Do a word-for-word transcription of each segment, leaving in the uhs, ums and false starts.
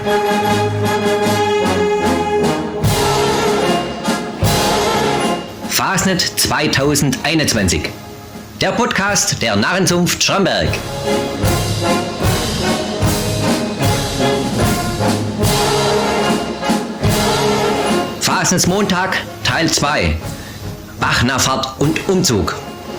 Fasnet zweitausendeinundzwanzig. Der Podcast der Narrenzunft Schramberg. Fasnetsmontag Teil zwei. Bachnachfahrt und Umzug.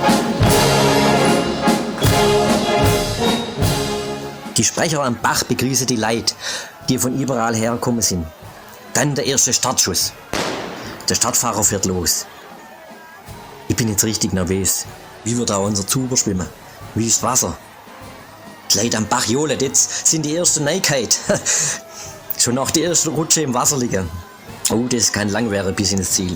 Die Sprecher am Bach begrüßen die Leute, die von überall hergekommen sind. Dann der erste Startschuss. Der Startfahrer fährt los. Ich bin jetzt richtig nervös. Wie wird auch unser Zuber schwimmen? Wie ist Wasser? Die Leute am Bach johlen, jetzt sind die ersten Neuigkeit. Schon nach der ersten Rutsche im Wasser liegen. Oh, das kann lang werden bis ins Ziel.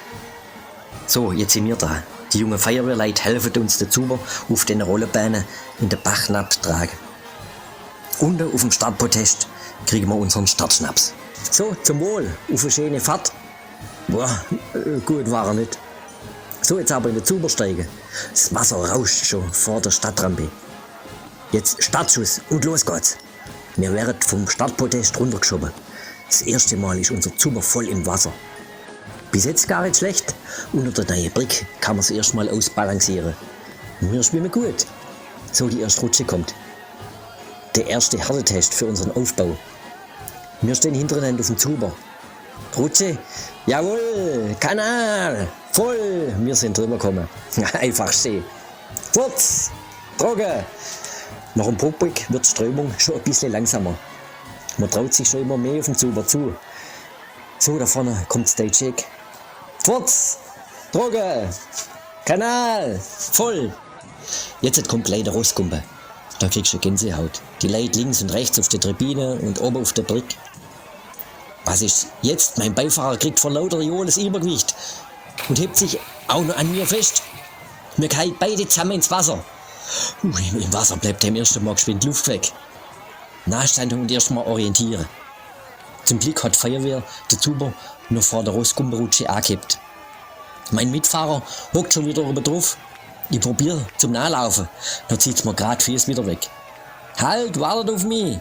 So, jetzt sind wir dran. Die jungen Feuerwehrleute helfen uns den Zuber auf den Rollebahnen in den Bach tragen. Unten auf dem Startpodest kriegen wir unseren Startschnaps. So, zum Wohl, auf eine schöne Fahrt. Boah, gut war er nicht. So, jetzt aber in den Zuber steigen. Das Wasser rauscht schon vor der Stadtrampe. Jetzt Startschuss und los geht's. Wir werden vom Startpodest runtergeschoben. Das erste Mal ist unser Zuber voll im Wasser. Bis jetzt gar nicht schlecht. Unter der neuen Brücke kann man es erst mal ausbalancieren. Wir schwimmen gut. So, die erste Rutsche kommt. Der erste Härtetest für unseren Aufbau. Wir stehen hintereinander auf dem Zuber. Rutsche, jawohl, Kanal, voll. Wir sind drüber gekommen. Einfach stehen. Furz, trocken. Nach dem Puckbrick wird die Strömung schon ein bisschen langsamer. Man traut sich schon immer mehr auf dem Zuber zu. So, da vorne kommt Stage-Check. Furz, trocken, Kanal, voll. Jetzt kommt gleich der Rostkumpe. Da kriegst du Gänsehaut. Die Leute links und rechts auf der Tribüne und oben auf der Brücke. Was ist jetzt? Mein Beifahrer kriegt vor lauter Johlen das Übergewicht und hebt sich auch noch an mir fest. Wir fallen beide zusammen ins Wasser. Uh, im Wasser bleibt im ersten Mal geschwind Luft weg. Nachstanden und erstmal orientieren. Zum Glück hat die Feuerwehr den Zuber noch vor der Rostkumpenrutsche angehebt. Mein Mitfahrer hockt schon wieder oben drauf. Ich probiere zum Nachlaufen. Da zieht's mir grad Füße wieder weg. Halt, wartet auf mich!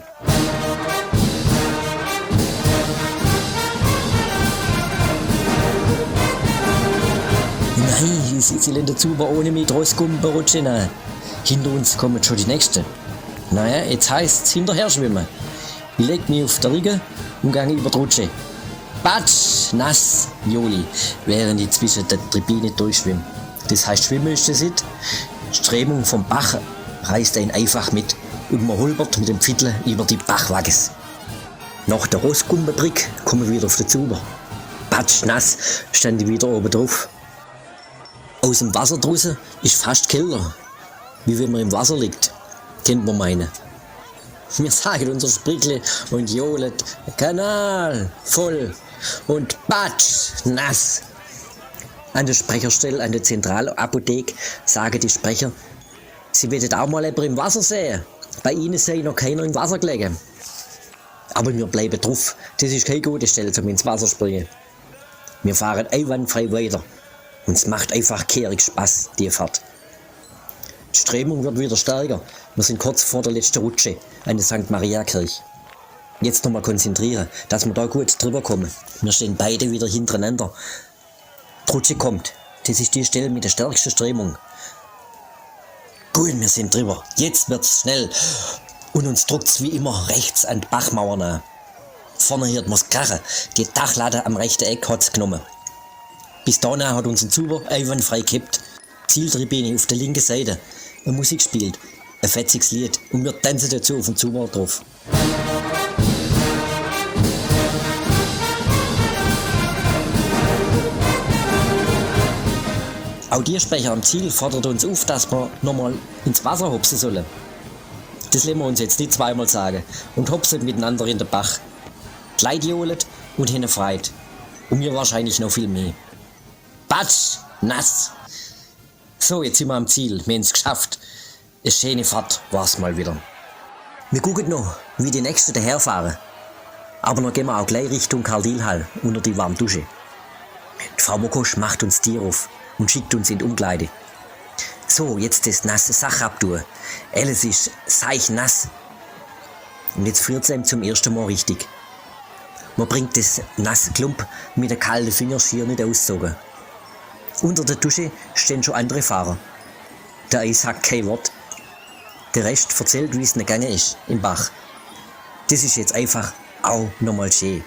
Nein, ich sitze in der Zuber ohne mit Rostkumpenrutsche rein. Hinter uns kommen schon die Nächsten. Naja, jetzt heisst's hinterher schwimmen. Ich leg mich auf der Rücken und gehe über die Rutsche. Batsch, nass, Joli, während ich zwischen der Tribüne durchschwimme. Das heißt, Schwimmen ist das nicht. Die Strömung vom Bach reißt einen einfach mit und man holpert mit dem Pfittel über die Bachwagges. Nach der Rostkumpenbrücke kommen wir wieder auf den Zuber. Batsch, nass, stand ich wieder oben drauf. Aus dem Wasser draussen ist fast kälter, wie wenn man im Wasser liegt, kennt man meinen. Wir sagen unser Sprickle und johlen, Kanal, voll und Batsch, nass. An der Sprecherstelle, an der Zentralapotheke sagen die Sprecher, sie werden auch mal jemanden im Wasser sehen. Bei ihnen sei noch keiner im Wasser gelegen. Aber wir bleiben drauf, das ist keine gute Stelle zum ins Wasser springen. Wir fahren einwandfrei weiter. Und es macht einfach kehrig Spaß, die Fahrt. Die Strömung wird wieder stärker. Wir sind kurz vor der letzten Rutsche an der Sankt Maria Kirche. Jetzt nochmal konzentrieren, dass wir da gut drüber kommen. Wir stehen beide wieder hintereinander. Die Rutsche kommt. Das ist die Stelle mit der stärksten Strömung. Gut, wir sind drüber. Jetzt wird's schnell. Und uns druckt's wie immer rechts an die Bachmauer nach. Vorne hört man's krachen. Die Dachlatte am rechten Eck hat's genommen. Bis dahin hat unser Zuber einwandfrei gekippt. Zieltribüne auf der linken Seite. Eine Musik spielt. Ein fetziges Lied. Und wir tanzen dazu auf dem Zuber drauf. Auch die Sprecher am Ziel fordert uns auf, dass wir nochmal ins Wasser hopsen sollen. Das lassen wir uns jetzt nicht zweimal sagen. Und hopsen miteinander in den Bach. Gleich johlet und hinten freit. Und mir wahrscheinlich noch viel mehr. Batsch, nass. So, jetzt sind wir am Ziel. Wir haben es geschafft. Eine schöne Fahrt war's mal wieder. Wir gucken noch, wie die Nächsten daherfahren. Aber dann gehen wir auch gleich Richtung Karl-Diehl-Hall unter die warme Dusche. Die Frau Mokosch macht uns Tier auf und schickt uns in die Umkleide. So, jetzt das nasse Sach abtun. Alles ist seichnass. Und jetzt friert es ihm zum ersten Mal richtig. Man bringt das nasse Klump mit den kalten Fingern schier nicht ausgezogen. Unter der Dusche stehen schon andere Fahrer. Der eine sagt kein Wort. Der Rest erzählt, wie es nicht gegangen ist im Bach. Das ist jetzt einfach auch nochmal schön.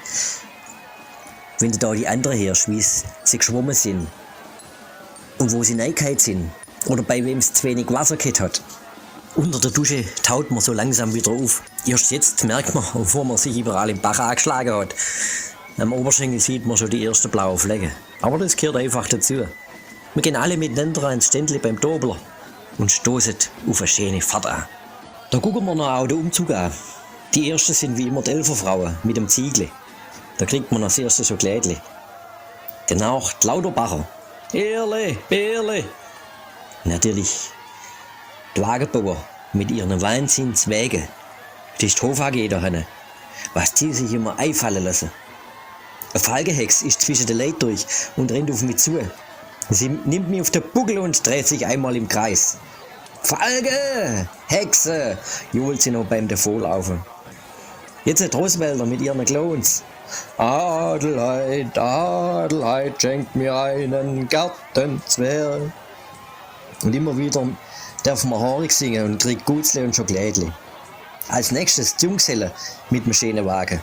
Wenn du da die anderen hörst, wie sie geschwommen sind und wo sie reingehauen sind oder bei wem es zu wenig Wasser gehabt hat. Unter der Dusche taut man so langsam wieder auf. Erst jetzt merkt man, bevor man sich überall im Bach angeschlagen hat. Am Oberschenkel sieht man schon die ersten blauen Flecken. Aber das gehört einfach dazu. Wir gehen alle miteinander ans Ständli beim Dobler und stoßen auf eine schöne Fahrt an. Da gucken wir noch auch den Umzug an. Die ersten sind wie immer die Elferfrauen mit dem Ziegel. Da kriegt man als erstes so Kleidli. Danach die Lauterbacher. Erle, Erle. Natürlich die Wagenbauer mit ihren Wahnsinnswägen. Das ist die Hof A G da hinten. Was die sich immer einfallen lassen. Eine Falkenhex ist zwischen den Leuten durch und rennt auf mich zu. Sie nimmt mich auf den Buckel und dreht sich einmal im Kreis. Falke! Hexe! johlt sie noch beim Davonlaufen. Jetzt die Roswälder mit ihren Clowns. Adelheid, Adelheid, schenkt mir einen Gartenzwerg. Und immer wieder darf man Horig singen und kriegt Gutzle und Schokolädli. Als nächstes die Junggesellen mit dem schönen Wagen.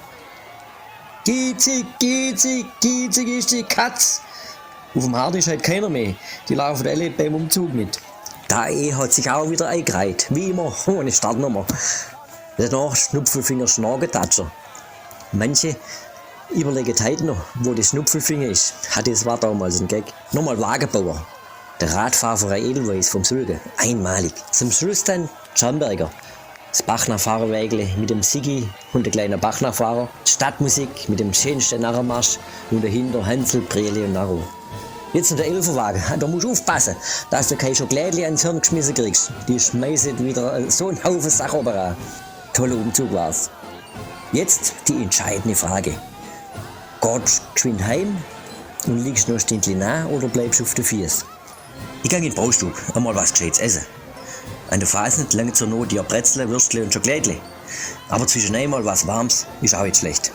Giezig, giezig, giezig ist die Katz. Auf dem Hart ist halt keiner mehr. Die laufen alle beim Umzug mit. Der E hat sich auch wieder eingereiht. Wie immer, ohne Startnummer. Danach Schnupfelfinger Schnagetatscher. Manche überlegen heute noch, wo der Schnupfelfinger ist. Hat das war damals ein Gag. Nochmal Wagenbauer. Der Radfahrer Edelweiss vom Sülge. Einmalig. Zum Schluss dann Schamberger. Das Bachnachfahrerwägle mit dem Siggi und der kleine Bachnachfahrer. Die Stadtmusik mit dem schönsten Narrenmarsch und dahinter Hänsel, Brele und Narro. Jetzt noch der Elferwagen. Da musst du aufpassen, dass du kein Schokolädli ans Hirn geschmissen kriegst. Die schmeißen wieder so einen Haufen Sachen oben. Toller Umzug war's. Jetzt die entscheidende Frage. Gehst du geschwind heim und liegst noch ein Stündchen nach oder bleibst du auf den Füßen? Ich gehe in den Baustub, einmal was Gescheites essen. An der Fasnet langt zur Not ja Brezel, Würstle und Schokolädli. Aber zwischen einmal was Warmes ist auch nicht schlecht.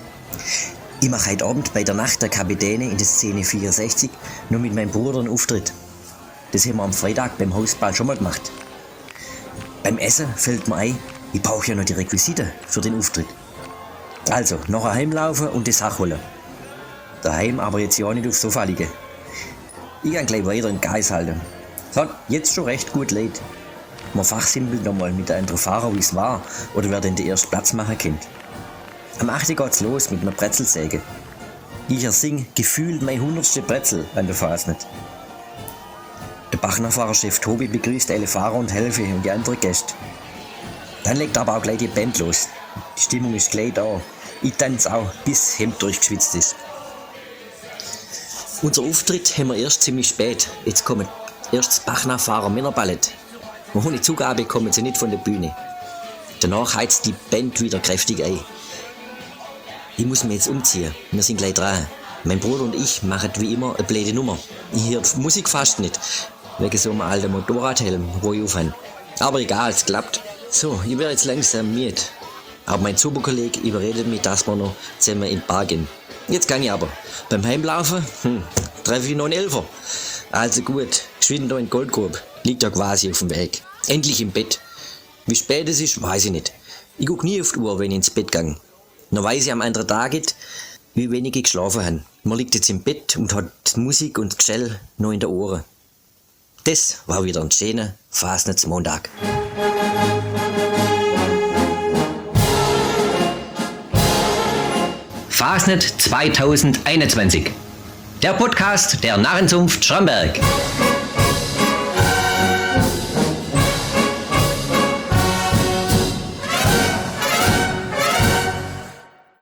Ich mache heute Abend bei der Nacht der Kapitäne in der Szene vierundsechzig nur mit meinem Bruder einen Auftritt. Das haben wir am Freitag beim Hausball schon mal gemacht. Beim Essen fällt mir ein, ich brauche ja noch die Requisiten für den Auftritt. Also, nachher heimlaufen und die Sache holen. Daheim aber jetzt ja nicht aufs Sofa liegen. Ich kann gleich weiter in Geist halten. Es hat jetzt schon recht gut leid. Man fachsimpelt nochmal mit einem anderen Fahrer, wie es war, oder wer den ersten Platz machen kennt. Am achten geht's los mit einer Brezelsäge. Ich ersing gefühlt mein hundertste Brezel an der Fasnet. Der Bachnachfahrerchef Tobi begrüßt alle Fahrer und Helfer und die anderen Gäste. Dann legt aber auch gleich die Band los. Die Stimmung ist gleich da. Ich tanze auch, bis Hemd durchgeschwitzt ist. Unser Auftritt haben wir erst ziemlich spät. Jetzt kommen erst das Bachnachfahrer Männerballett. Ohne Zugabe kommen sie nicht von der Bühne. Danach heizt die Band wieder kräftig ein. Ich muss mich jetzt umziehen. Wir sind gleich dran. Mein Bruder und ich machen wie immer eine blöde Nummer. Ich höre die Musik fast nicht. Wegen so einem alten Motorradhelm, wo ich aufhöre. Aber egal, es klappt. So, ich werde jetzt langsam müde. Aber mein Superkollege überredet mich, dass wir noch zusammen in die Bar gehen. Jetzt kann ich aber. Beim Heimlaufen hm, treffe ich noch einen Elfer. Also gut, geschwind da in Goldgrube. Liegt ja quasi auf dem Weg. Endlich im Bett. Wie spät es ist, weiß ich nicht. Ich gucke nie auf die Uhr, wenn ich ins Bett gehe. Dann weiß ich am anderen Tag, wie wenig ich geschlafen habe. Man liegt jetzt im Bett und hat die Musik und das Geschell noch in den Ohren. Das war wieder ein schöner Fasnachtsmontag. Fasnet zwanzig einundzwanzig. Der Podcast der Narrenzunft Schramberg.